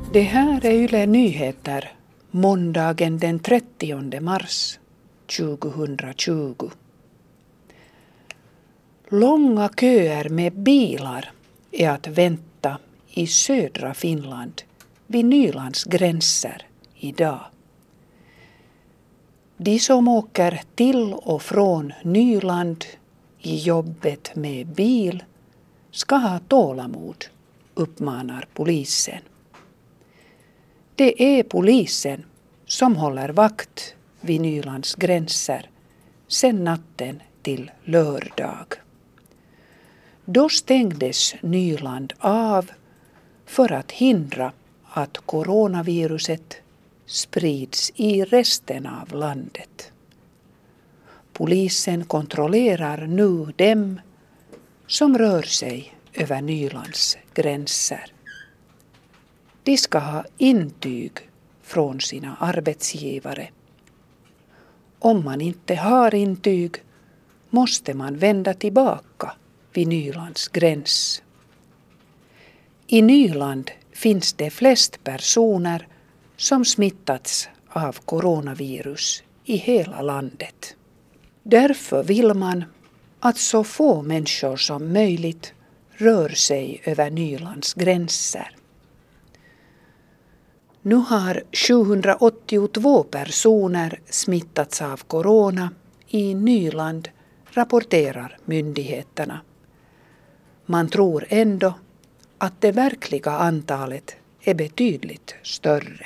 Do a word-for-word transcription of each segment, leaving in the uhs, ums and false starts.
Det här är Yle Nyheter måndagen den trettionde mars tjugohundratjugo. Långa köer med bilar är att vänta i södra Finland vid Nylands gränser idag. De som åker till och från Nyland i jobbet med bil ska ha tålamod, uppmanar polisen. Det är polisen som håller vakt vid Nylands gränser sedan natten till lördag. Då stängdes Nyland av för att hindra att coronaviruset sprids i resten av landet. Polisen kontrollerar nu dem som rör sig över Nylands gränser. De ska ha intyg från sina arbetsgivare. Om man inte har intyg måste man vända tillbaka vid Nylands gräns. I Nyland finns det flest personer som smittats av coronavirus i hela landet. Därför vill man att så få människor som möjligt rör sig över Nylands gränser. Nu har sjuhundraåttiotvå personer smittats av corona i Nyland, rapporterar myndigheterna. Man tror ändå att det verkliga antalet är betydligt större.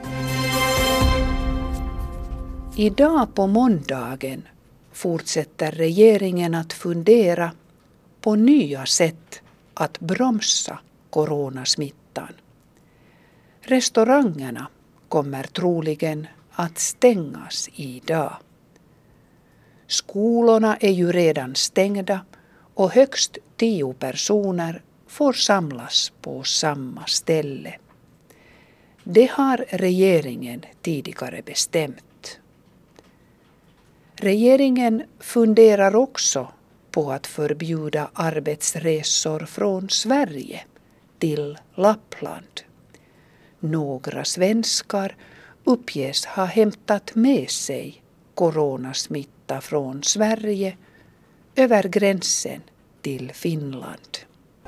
Idag på måndagen fortsätter regeringen att fundera på nya sätt att bromsa coronasmittan. Restaurangerna kommer troligen att stängas idag. Skolorna är ju redan stängda och högst tio personer får samlas på samma ställe. Det har regeringen tidigare bestämt. Regeringen funderar också på att förbjuda arbetsresor från Sverige till Lappland. Några svenskar uppges ha hämtat med sig coronasmitta från Sverige över gränsen till Finland.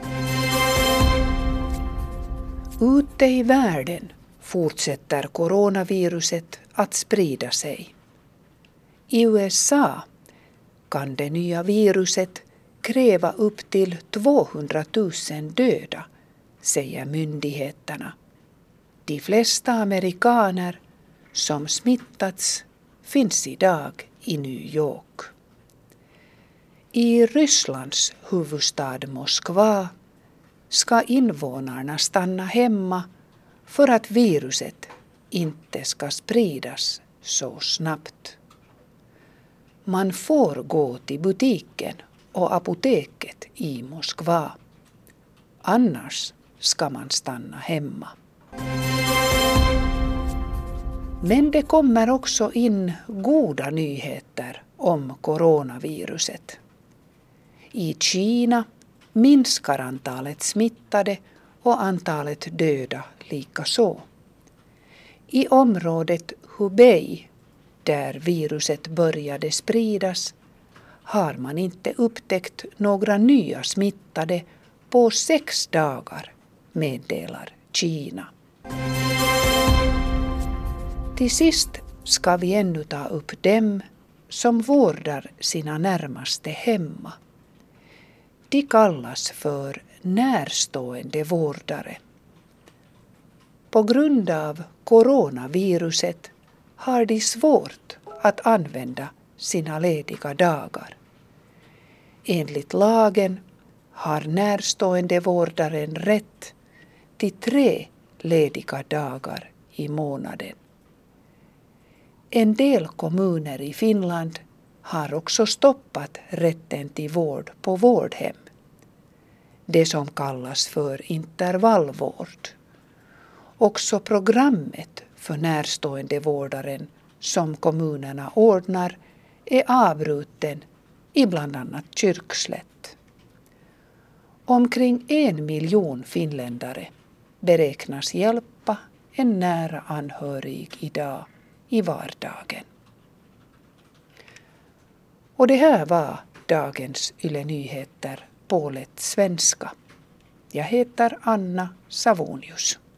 Ute i världen fortsätter coronaviruset att sprida sig. I U S A kan det nya viruset kräva upp till tvåhundratusen döda, säger myndigheterna. De flesta amerikaner som smittats finns idag i New York. I Rysslands huvudstad Moskva ska invånarna stanna hemma för att viruset inte ska spridas så snabbt. Man får gå till butiken och apoteket i Moskva. Annars ska man stanna hemma. Men det kommer också in goda nyheter om coronaviruset. I Kina minskar antalet smittade och antalet döda likaså. I området Hubei, där viruset började spridas, har man inte upptäckt några nya smittade på sex dagar, meddelar Kina. Till sist ska vi ännu ta upp dem som vårdar sina närmaste hemma. De kallas för närstående vårdare. På grund av coronaviruset har de svårt att använda sina lediga dagar. Enligt lagen har närstående vårdaren rätt till tre lediga dagar i månaden. En del kommuner i Finland har också stoppat rätten till vård på vårdhem. Det som kallas för intervallvård. Också programmet för närstående vårdaren som kommunerna ordnar är avbruten i bland annat Kyrkslätt. Omkring en miljon finländare beräknas hjälpa en nära anhörig idag i vardagen. Och det här var dagens Yle Nyheter på lätt svenska. Jag heter Anna Savonius.